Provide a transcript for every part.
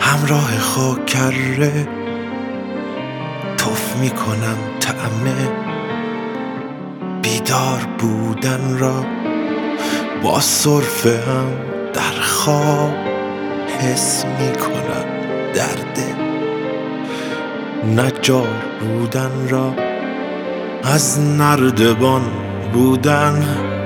همراه خاکره تف میکنم طعم بیدار بودن را، با سرفه هم در خواب حس میکنم درد نجار بودن را. از نردبان بودن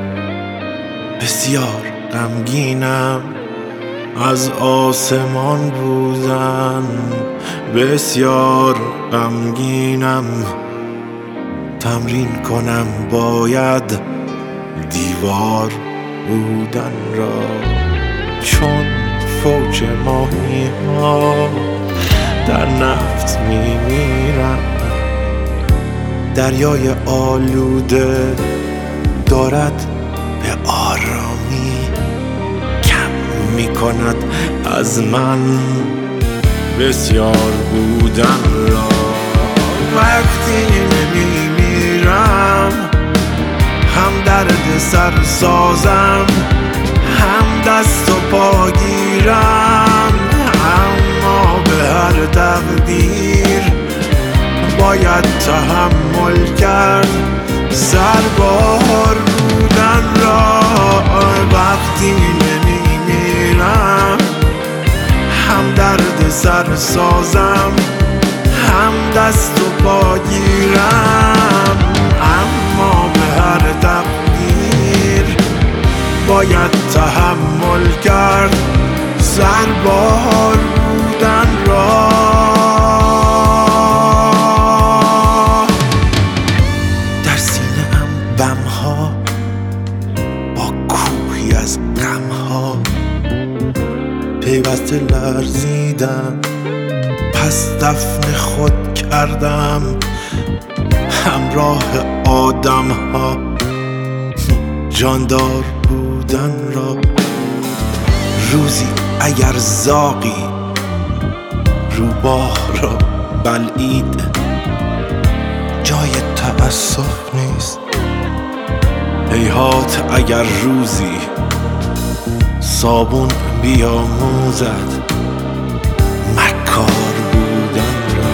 بسیار غمگینم، از آسمان بودن بسیار غمگینم. تمرین کنم باید دیوار بودن را، چون فوج ماهی ها در نفت میمیرم. دریای آلوده دارد به آرامی کم میکند از من بسیار بودن را. وقتی میمیرم هم درد سر سازم، هم دست و پا گیرم، اما به هر تقدیر باید تحمل کرد سربار بودن را. وقتی نمیمیرم هم درد سر سازم، هم دست و پا گیرم، اما به هر تقدیر باید تحمل کرد سربار بودن را. در سینه ام بمها با کوهی از غمها پیوسته لرزیدم، پس دفن خود کردم همراه آدم ها جاندار بودن را. روزی اگر زاغی روباه را بلعید جای تأسف نیست. هیهات اگر روزی صابون بیاموزد مکار بودن را.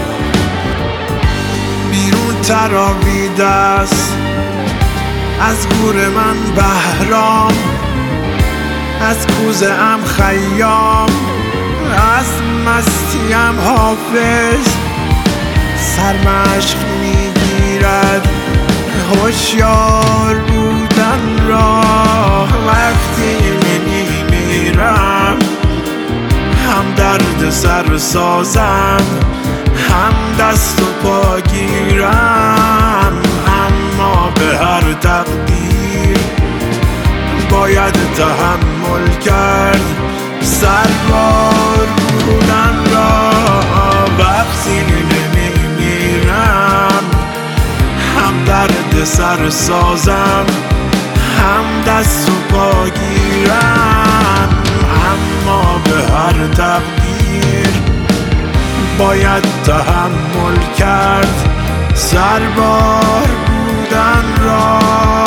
بیرون تراویده است از گور من بهرام، از کوزه ام خیام، از مستیم حافظ. سرمشق میگیرد هوشیار بودن را. وقتی میمیرم هم درد سر سازم، هم دست و پا گیرم، اما به هر تقدیر باید تحمل کرد سربار بودن را. وقتی نمیمیرم هم درد سر سازم، هم دست و پا گیرم، اما به هر تقدیر باید تحمل کرد سربار بودن را.